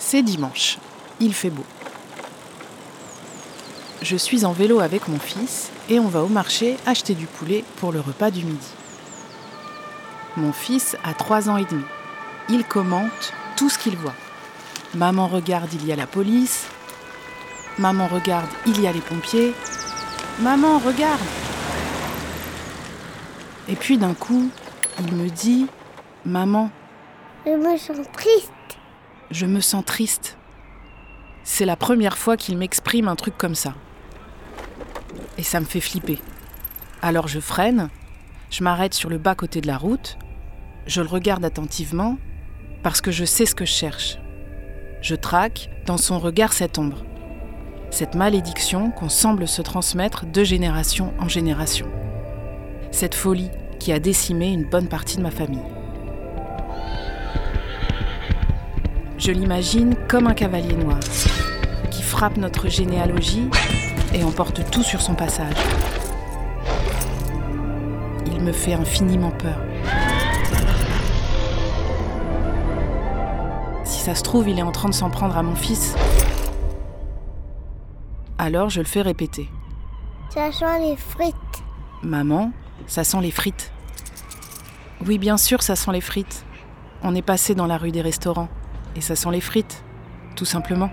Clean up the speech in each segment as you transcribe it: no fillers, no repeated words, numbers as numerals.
C'est dimanche, il fait beau. Je suis en vélo avec mon fils et on va au marché acheter du poulet pour le repas du midi. Mon fils a 3 ans et demi. Il commente tout ce qu'il voit. Maman regarde, il y a la police. Maman regarde, il y a les pompiers. Maman regarde. Et puis d'un coup, il me dit « Maman, je me sens triste. » Je me sens triste. C'est la première fois qu'il m'exprime un truc comme ça. Et ça me fait flipper. Alors je freine, je m'arrête sur le bas-côté de la route, je le regarde attentivement parce que je sais ce que je cherche. Je traque dans son regard cette ombre, cette malédiction qu'on semble se transmettre de génération en génération. Cette folie qui a décimé une bonne partie de ma famille. Je l'imagine comme un cavalier noir qui frappe notre généalogie et emporte tout sur son passage. Il me fait infiniment peur. Si ça se trouve, il est en train de s'en prendre à mon fils. Alors je le fais répéter. Ça sent les frites. Maman, ça sent les frites. Oui, bien sûr, ça sent les frites. On est passé dans la rue des restaurants et ça sent les frites, tout simplement.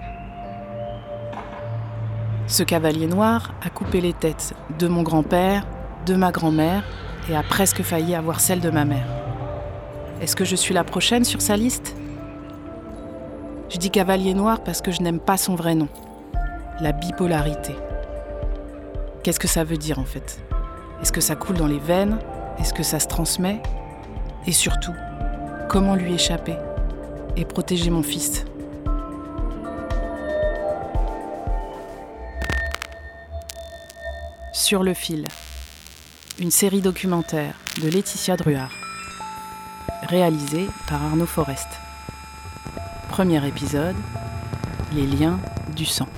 Ce cavalier noir a coupé les têtes de mon grand-père, de ma grand-mère et a presque failli avoir celle de ma mère. Est-ce que je suis la prochaine sur sa liste ? Je dis cavalier noir parce que je n'aime pas son vrai nom. La bipolarité. Qu'est-ce que ça veut dire en fait ? Est-ce que ça coule dans les veines ? Est-ce que ça se transmet ? Et surtout, comment lui échapper et protéger mon fils ? Sur le fil, une série documentaire de Laetitia Druard, réalisée par Arnaud Forest. Premier épisode, les liens du sang.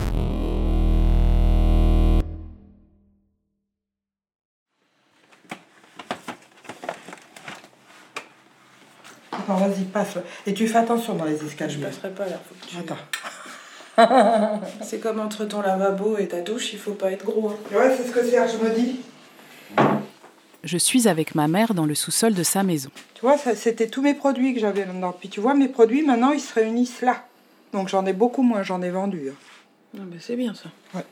Attends, vas-y, passe. Et tu fais attention dans les escaliers. Je passerai pas là, faut que tu... Attends. C'est comme entre ton lavabo et ta douche, il faut pas être gros. Hein. Ouais, c'est ce que c'est, je me dis. Je suis avec ma mère dans le sous-sol de sa maison. Tu vois, ça, c'était tous mes produits que j'avais là-dedans. Puis tu vois, mes produits, maintenant, ils se réunissent là. Donc j'en ai beaucoup moins, j'en ai vendu. Ah ben c'est bien ça. Ouais.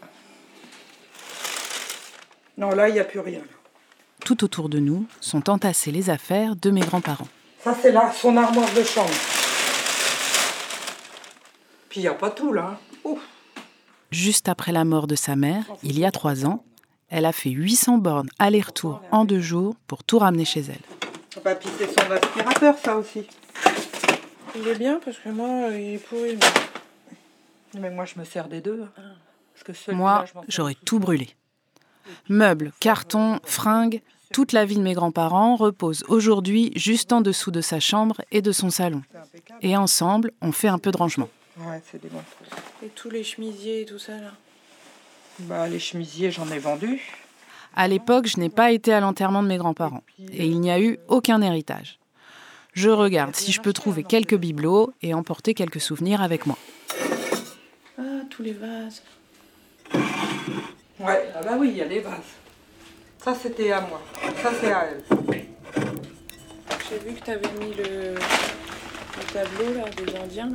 Non, là, il n'y a plus rien. Tout autour de nous sont entassées les affaires de mes grands-parents. Ça, c'est là, son armoire de chambre. Puis il n'y a pas tout, là. Ouf. Juste après la mort de sa mère, il y a 3 ans, elle a fait 800 bornes aller-retour en 2 jours pour tout ramener chez elle. Bah, puis c'est son aspirateur, ça aussi. Il est bien parce que moi, il est pourri. Mais moi, je me sers des deux. Parce que Moi, j'aurais tout brûlé. Meubles, cartons, fringues, toute la vie de mes grands-parents repose aujourd'hui juste en dessous de sa chambre et de son salon. Et ensemble, on fait un peu de rangement. Ouais, c'est des bons trucs. Et tous les chemisiers et tout ça là. Bah, les chemisiers, j'en ai vendu. À l'époque, je n'ai pas été à l'enterrement de mes grands-parents. Et il n'y a eu aucun héritage. Je regarde si je peux trouver quelques bibelots et emporter quelques souvenirs avec moi. Ah, tous les vases. Ouais, ah bah oui, il y a les vases. Ça, c'était à moi. Ça, c'est à elle. J'ai vu que tu avais mis le tableau là, des Indiens. Là.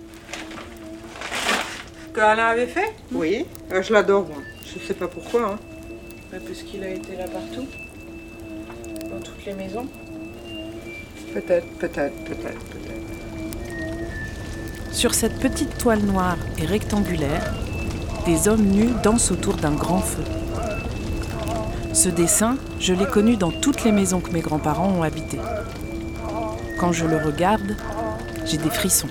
Que Alain avait fait ? Oui. Je l'adore, moi. Je sais pas pourquoi. Hein. Bah, parce qu'il a été là partout. Dans toutes les maisons. Peut-être. Sur cette petite toile noire et rectangulaire, des hommes nus dansent autour d'un grand feu. Ce dessin, je l'ai connu dans toutes les maisons que mes grands-parents ont habitées. Quand je le regarde, j'ai des frissons.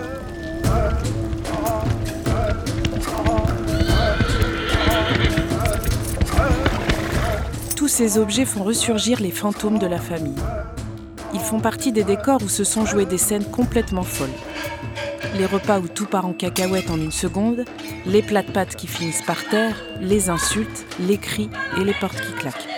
Tous ces objets font ressurgir les fantômes de la famille. Ils font partie des décors où se sont jouées des scènes complètement folles. Les repas où tout part en cacahuète en 1 seconde, les plats de pâtes qui finissent par terre, les insultes, les cris et les portes qui claquent.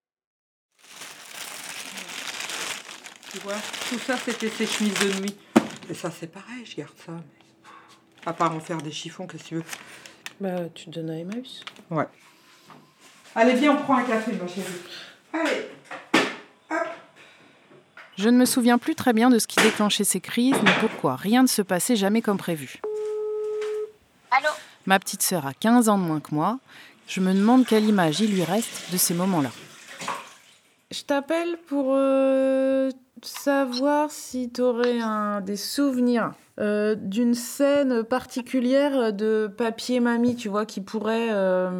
Tu vois, tout ça, c'était ses chemises de nuit. Et ça, c'est pareil, je garde ça. À part en faire des chiffons, qu'est-ce que tu veux? Bah, tu te donnes à Emmaüs. Ouais. Allez, viens, on prend un café, ma chérie. Allez. Hop. Je ne me souviens plus très bien de ce qui déclenchait ces crises, ni pourquoi rien ne se passait jamais comme prévu. Allô? Ma petite sœur a 15 ans de moins que moi. Je me demande quelle image il lui reste de ces moments-là. Je t'appelle pour savoir si t'aurais des souvenirs d'une scène particulière de Papy et Mamie, tu vois, qui pourrait...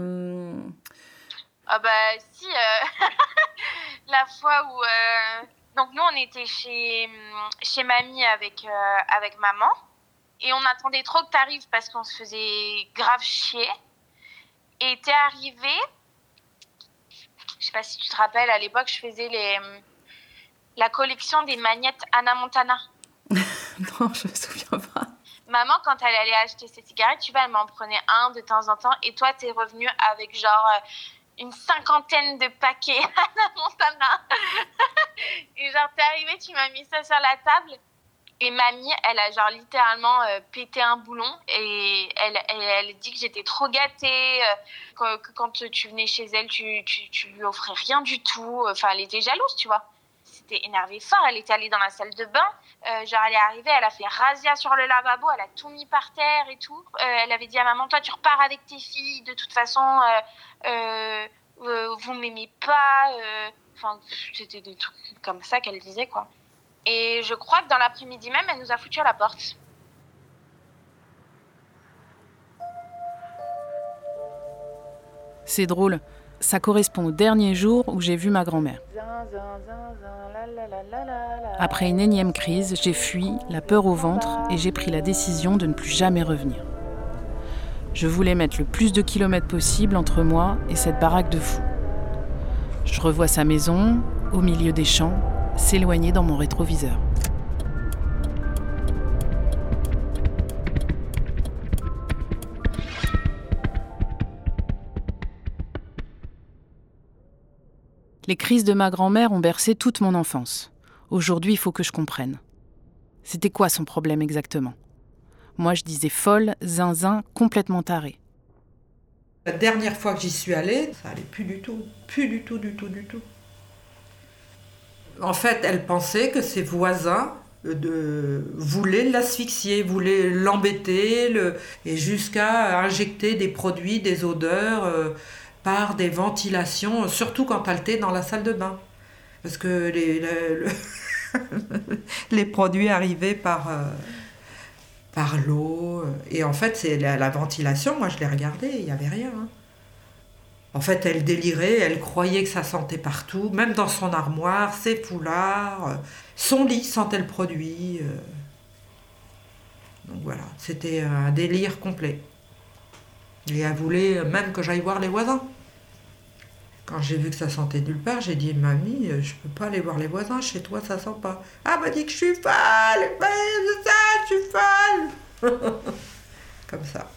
Ah bah si, la fois où... Donc nous, on était chez Mamie avec maman. Et on attendait trop que t'arrives parce qu'on se faisait grave chier. Et t'es arrivée... Je sais pas si tu te rappelles, à l'époque, je faisais la collection des magnettes Hannah Montana. Non, je me souviens pas. Maman, quand elle allait acheter ses cigarettes, tu vois, elle m'en prenait un de temps en temps. Et toi, t'es revenue avec genre une 50aine de paquets Hannah Montana. Et genre, t'es arrivée, tu m'as mis ça sur la table. Et mamie, elle a genre littéralement pété un boulon. Et elle dit que j'étais trop gâtée. Que quand tu venais chez elle, tu lui offrais rien du tout. Enfin, elle était jalouse, tu vois. C'était énervé fort. Elle était allée dans la salle de bain. Genre, elle est arrivée, elle a fait razzia sur le lavabo. Elle a tout mis par terre et tout. Elle avait dit à maman, toi, tu repars avec tes filles. De toute façon, vous m'aimez pas. Enfin, c'était des trucs comme ça qu'elle disait, quoi. Et je crois que dans l'après-midi même, elle nous a foutus à la porte. C'est drôle, ça correspond au dernier jour où j'ai vu ma grand-mère. Après une énième crise, j'ai fui, la peur au ventre, et j'ai pris la décision de ne plus jamais revenir. Je voulais mettre le plus de kilomètres possible entre moi et cette baraque de fous. Je revois sa maison, au milieu des champs, s'éloigner dans mon rétroviseur. Les crises de ma grand-mère ont bercé toute mon enfance. Aujourd'hui, il faut que je comprenne. C'était quoi son problème exactement? Moi, je disais folle, zinzin, complètement tarée. La dernière fois que j'y suis allée, ça allait plus du tout. Plus du tout, du tout, du tout. En fait, elle pensait que ses voisins voulaient l'asphyxier, voulaient l'embêter, et jusqu'à injecter des produits, des odeurs par des ventilations, surtout quand elle était dans la salle de bain. Parce que les produits arrivaient par l'eau. Et en fait, c'est la ventilation, moi je l'ai regardée, il n'y avait rien. Hein. En fait, elle délirait, elle croyait que ça sentait partout, même dans son armoire, ses foulards, son lit sentait le produit. Donc voilà, c'était un délire complet. Et elle voulait même que j'aille voir les voisins. Quand j'ai vu que ça sentait nulle part, j'ai dit « Mamie, je peux pas aller voir les voisins, chez toi ça sent pas. » Ah, elle m'a dit que je suis folle, je suis folle. Comme ça.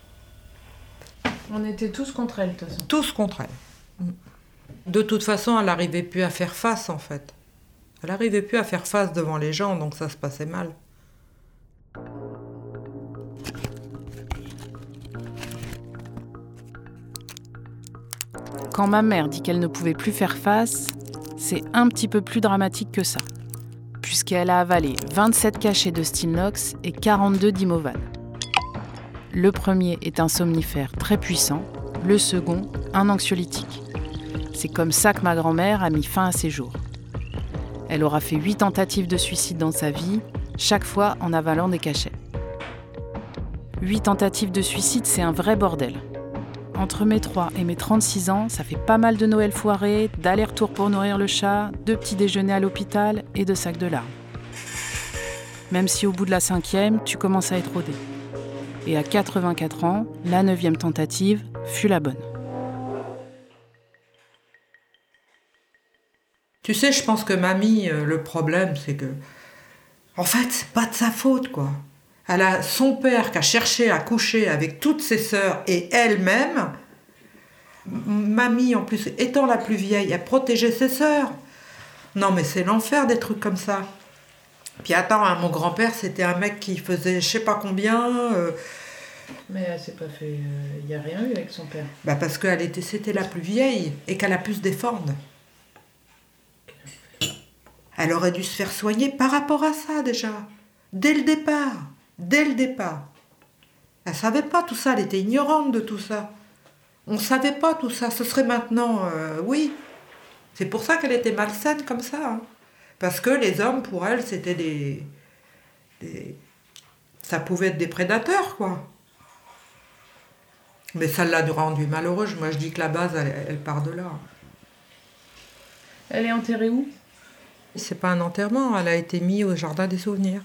On était tous contre elle, de toute façon. Tous contre elle. De toute façon, elle n'arrivait plus à faire face, en fait. Elle n'arrivait plus à faire face devant les gens, donc ça se passait mal. Quand ma mère dit qu'elle ne pouvait plus faire face, c'est un petit peu plus dramatique que ça, puisqu'elle a avalé 27 cachets de Stilnox et 42 d'Imovan. Le premier est un somnifère très puissant, le second, un anxiolytique. C'est comme ça que ma grand-mère a mis fin à ses jours. Elle aura fait 8 tentatives de suicide dans sa vie, chaque fois en avalant des cachets. 8 tentatives de suicide, c'est un vrai bordel. Entre mes 3 et mes 36 ans, ça fait pas mal de Noël foirés, d'allers-retours pour nourrir le chat, de petits déjeuners à l'hôpital et de sacs de larmes. Même si au bout de la 5e, tu commences à être rodé. Et à 84 ans, la 9e tentative fut la bonne. Tu sais, je pense que mamie, le problème, c'est que... En fait, c'est pas de sa faute, quoi. Elle a son père qui a cherché à coucher avec toutes ses sœurs et elle-même. Mamie, en plus, étant la plus vieille, a protégé ses sœurs. Non, mais c'est l'enfer des trucs comme ça. Puis attends, hein, mon grand-père, c'était un mec qui faisait je sais pas combien. Mais elle s'est pas fait... Il n'y a rien eu avec son père. Bah parce que c'était la plus vieille et qu'elle a pu se défendre. Elle aurait dû se faire soigner par rapport à ça déjà. Dès le départ. Elle savait pas tout ça, elle était ignorante de tout ça. On savait pas tout ça, ce serait maintenant, oui. C'est pour ça qu'elle était malsaine comme ça. Hein. Parce que les hommes, pour elle, c'était ça pouvait être des prédateurs, quoi. Mais ça l'a rendue malheureuse. Moi, je dis que la base, elle part de là. Elle est enterrée où ? C'est pas un enterrement, elle a été mise au jardin des souvenirs.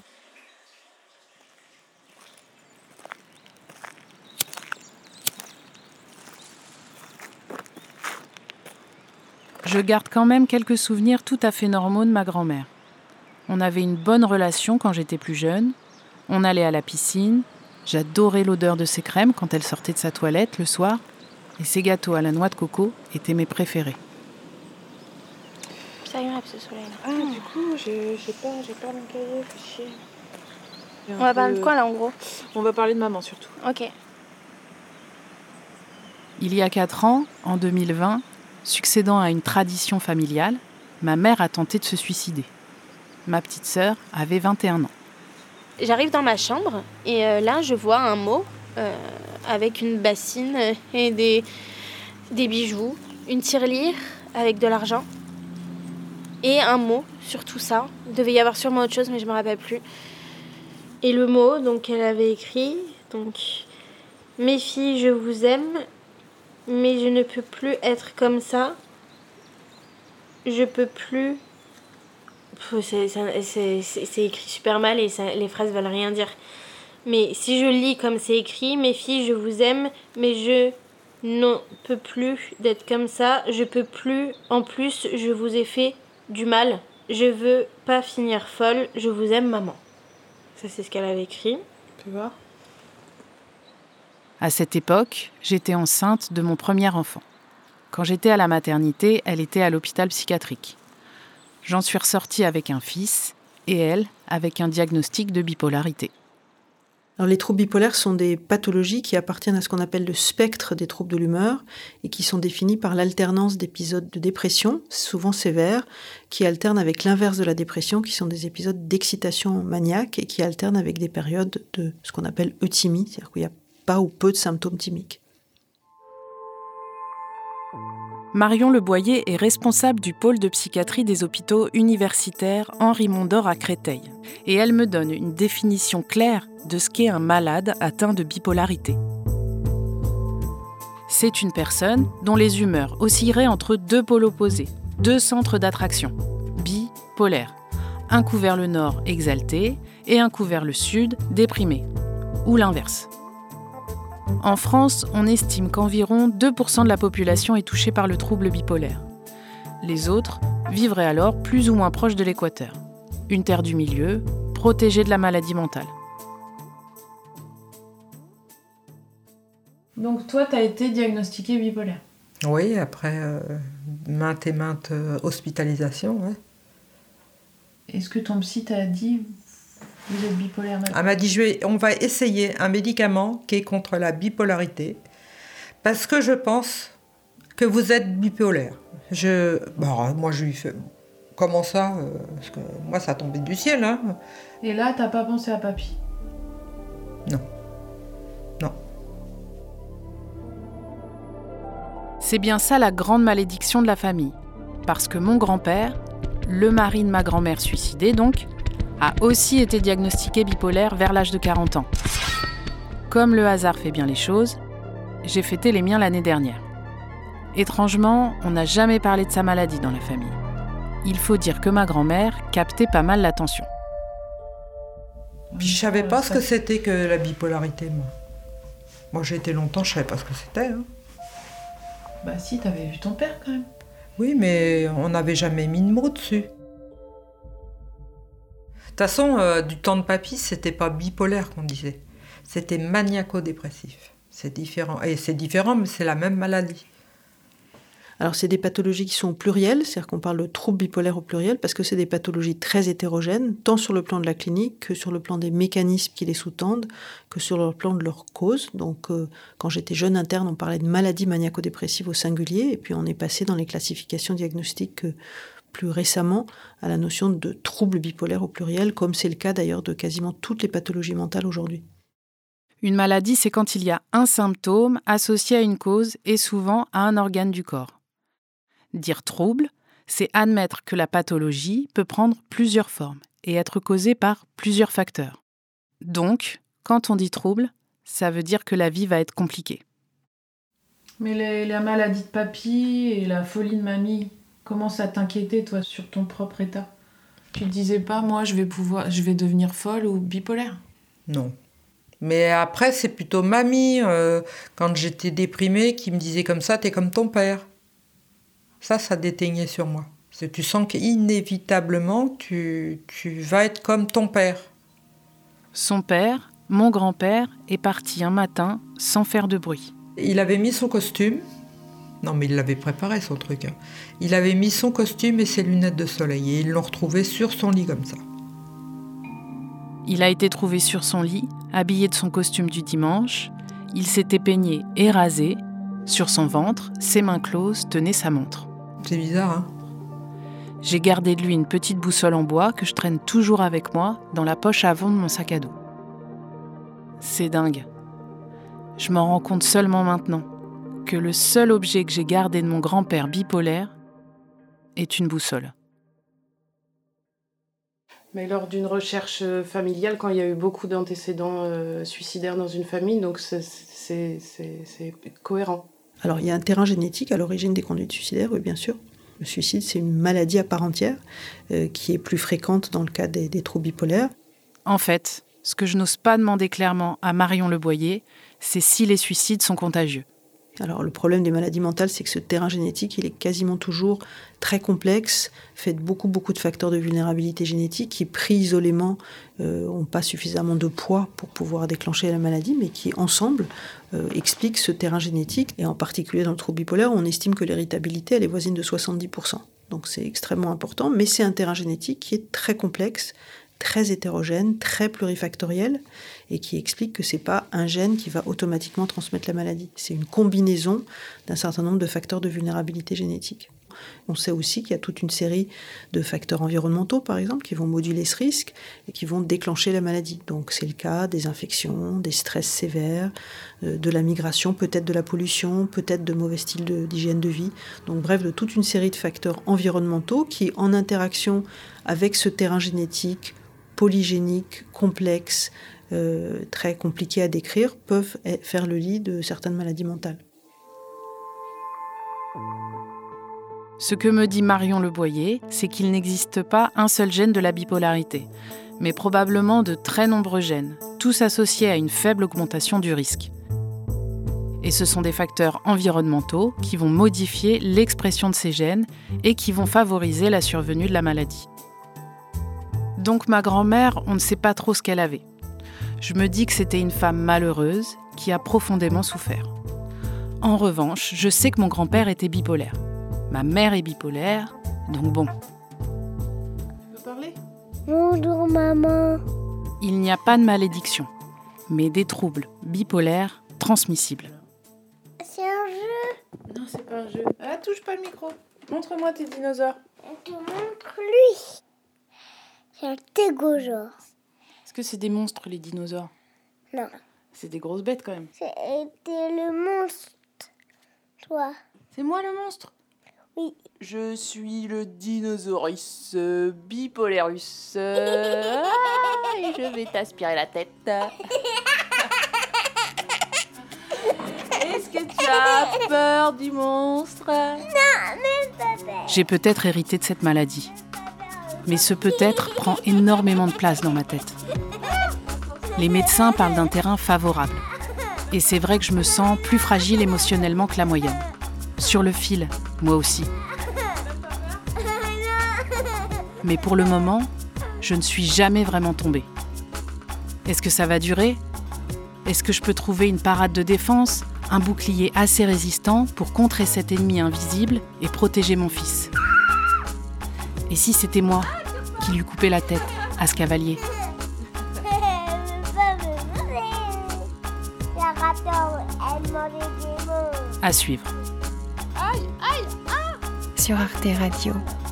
Je garde quand même quelques souvenirs tout à fait normaux de ma grand-mère. On avait une bonne relation quand j'étais plus jeune. On allait à la piscine. J'adorais l'odeur de ses crèmes quand elle sortait de sa toilette le soir. Et ses gâteaux à la noix de coco étaient mes préférés. C'est agréable ce soleil. Ah, du coup, j'ai pas mon cahier, faut chier. On va parler de quoi là en gros ? On va parler de maman surtout. Ok. Il y a 4 ans, en 2020, succédant à une tradition familiale, ma mère a tenté de se suicider. Ma petite sœur avait 21 ans. J'arrive dans ma chambre et là je vois un mot avec une bassine et des bijoux, une tirelire avec de l'argent et un mot sur tout ça. Il devait y avoir sûrement autre chose mais je me rappelle plus. Et le mot donc elle avait écrit donc mes filles je vous aime mais je ne peux plus être comme ça. Je peux plus. C'est écrit super mal et les phrases veulent rien dire. Mais si je lis comme c'est écrit, mes filles, je vous aime, mais je ne peux plus d'être comme ça. Je peux plus. En plus, je vous ai fait du mal. Je veux pas finir folle. Je vous aime, maman. Ça, c'est ce qu'elle avait écrit. Tu vois ? À cette époque, j'étais enceinte de mon premier enfant. Quand j'étais à la maternité, elle était à l'hôpital psychiatrique. J'en suis ressortie avec un fils et elle avec un diagnostic de bipolarité. Alors, les troubles bipolaires sont des pathologies qui appartiennent à ce qu'on appelle le spectre des troubles de l'humeur et qui sont définis par l'alternance d'épisodes de dépression, souvent sévères, qui alternent avec l'inverse de la dépression, qui sont des épisodes d'excitation maniaque et qui alternent avec des périodes de ce qu'on appelle euthymie, c'est-à-dire qu'il n'y a pas ou peu de symptômes thymiques. Marion Leboyer est responsable du pôle de psychiatrie des hôpitaux universitaires Henri Mondor à Créteil. Et elle me donne une définition claire de ce qu'est un malade atteint de bipolarité. C'est une personne dont les humeurs oscilleraient entre 2 pôles opposés, 2 centres d'attraction, bipolaire. Un coup vers le nord exalté et un coup vers le sud déprimé, ou l'inverse. En France, on estime qu'environ 2% de la population est touchée par le trouble bipolaire. Les autres vivraient alors plus ou moins proches de l'équateur. Une terre du milieu, protégée de la maladie mentale. Donc toi, t'as été diagnostiquée bipolaire ? Oui, après maintes et maintes hospitalisations, ouais. Est-ce que ton psy t'a dit... Vous êtes bipolaire maintenant. Elle m'a dit, on va essayer un médicament qui est contre la bipolarité, parce que je pense que vous êtes bipolaire. Moi, je lui fais, comment ça parce que moi, ça tombait du ciel. Hein. Et là, t'as pas pensé à papy ? Non. C'est bien ça la grande malédiction de la famille. Parce que mon grand-père, le mari de ma grand-mère suicidée donc, a aussi été diagnostiqué bipolaire vers l'âge de 40 ans. Comme le hasard fait bien les choses, j'ai fêté les miens l'année dernière. Étrangement, on n'a jamais parlé de sa maladie dans la famille. Il faut dire que ma grand-mère captait pas mal l'attention. Puis je savais pas ce que c'était que la bipolarité, moi. Moi, j'ai été longtemps, je savais pas ce que c'était. Hein. Bah si, t'avais vu ton père quand même. Oui, mais on n'avait jamais mis de mots dessus. De toute façon, du temps de papy, c'était pas bipolaire qu'on disait. C'était maniaco-dépressif. C'est différent. Et c'est différent, mais c'est la même maladie. Alors, c'est des pathologies qui sont au pluriel, c'est-à-dire qu'on parle de troubles bipolaires au pluriel, parce que c'est des pathologies très hétérogènes, tant sur le plan de la clinique que sur le plan des mécanismes qui les sous-tendent, que sur le plan de leur cause. Donc, quand j'étais jeune interne, on parlait de maladie maniaco-dépressive au singulier, et puis on est passé dans les classifications diagnostiques plus récemment à la notion de troubles bipolaires au pluriel, comme c'est le cas d'ailleurs de quasiment toutes les pathologies mentales aujourd'hui. Une maladie, c'est quand il y a un symptôme associé à une cause et souvent à un organe du corps. Dire trouble, c'est admettre que la pathologie peut prendre plusieurs formes et être causée par plusieurs facteurs. Donc, quand on dit trouble, ça veut dire que la vie va être compliquée. Mais la maladie de papy et la folie de mamie, comment ça t'inquiétait, toi, sur ton propre état? Tu te disais pas, moi, je vais devenir folle ou bipolaire? Non. Mais après, c'est plutôt mamie, quand j'étais déprimée, qui me disait comme ça, t'es comme ton père. Ça déteignait sur moi. Parce que tu sens qu'inévitablement, tu vas être comme ton père. Son père, mon grand-père, est parti un matin sans faire de bruit. Il avait mis son costume. Non, mais il l'avait préparé, son truc. Hein. Il avait mis son costume et ses lunettes de soleil. Et ils l'ont retrouvé sur son lit comme ça. Il a été trouvé sur son lit, habillé de son costume du dimanche. Il s'était peigné et rasé. Sur son ventre, ses mains closes tenaient sa montre. C'est bizarre, hein? J'ai gardé de lui une petite boussole en bois que je traîne toujours avec moi dans la poche avant de mon sac à dos. C'est dingue. Je m'en rends compte seulement maintenant que le seul objet que j'ai gardé de mon grand-père bipolaire est une boussole. Mais lors d'une recherche familiale, quand il y a eu beaucoup d'antécédents suicidaires dans une famille, donc c'est cohérent. Alors, il y a un terrain génétique à l'origine des conduites suicidaires, oui, bien sûr. Le suicide, c'est une maladie à part entière qui est plus fréquente dans le cas des troubles bipolaires. En fait, ce que je n'ose pas demander clairement à Marion Le Boyer, c'est si les suicides sont contagieux. Alors, le problème des maladies mentales, c'est que ce terrain génétique, il est quasiment toujours très complexe, fait de beaucoup de facteurs de vulnérabilité génétique qui, pris isolément, n'ont pas suffisamment de poids pour pouvoir déclencher la maladie, mais qui, ensemble, expliquent ce terrain génétique. Et en particulier dans le trouble bipolaire, on estime que l'héritabilité, elle est voisine de 70%. Donc c'est extrêmement important, mais c'est un terrain génétique qui est très complexe, très hétérogène, très plurifactoriel, et qui explique que c'est pas un gène qui va automatiquement transmettre la maladie. C'est une combinaison d'un certain nombre de facteurs de vulnérabilité génétique. On sait aussi qu'il y a toute une série de facteurs environnementaux, par exemple, qui vont moduler ce risque et qui vont déclencher la maladie. Donc c'est le cas des infections, des stress sévères, de la migration, peut-être de la pollution, peut-être de mauvais styles d'hygiène de vie. Donc bref, de toute une série de facteurs environnementaux qui, en interaction avec ce terrain génétique polygénique, complexe, très compliqué à décrire, peuvent faire le lit de certaines maladies mentales. Ce que me dit Marion Le Boyer, c'est qu'il n'existe pas un seul gène de la bipolarité, mais probablement de très nombreux gènes, tous associés à une faible augmentation du risque. Et ce sont des facteurs environnementaux qui vont modifier l'expression de ces gènes et qui vont favoriser la survenue de la maladie. Donc ma grand-mère, on ne sait pas trop ce qu'elle avait. Je me dis que c'était une femme malheureuse qui a profondément souffert. En revanche, je sais que mon grand-père était bipolaire. Ma mère est bipolaire, donc bon. Tu peux parler ? Bonjour maman. Il n'y a pas de malédiction, mais des troubles bipolaires transmissibles. C'est un jeu. Non, c'est pas un jeu. Ah, touche pas le micro. Montre-moi tes dinosaures. Je te montre lui. C'est un tégosaure. Est-ce que c'est des monstres, les dinosaures ? Non. C'est des grosses bêtes quand même. C'était le monstre. Toi. C'est moi le monstre ? Oui. Je suis le dinosaurus bipolairus. Et je vais t'aspirer la tête. Est-ce que tu as peur du monstre ? Non, mais papa. J'ai peut-être hérité de cette maladie. Mais ce peut-être prend énormément de place dans ma tête. Les médecins parlent d'un terrain favorable. Et c'est vrai que je me sens plus fragile émotionnellement que la moyenne. Sur le fil, moi aussi. Mais pour le moment, je ne suis jamais vraiment tombée. Est-ce que ça va durer ? Est-ce que je peux trouver une parade de défense ? Un bouclier assez résistant pour contrer cet ennemi invisible et protéger mon fils. Et si c'était moi qui lui coupais la tête à ce cavalier ? À suivre. Sur Arte Radio.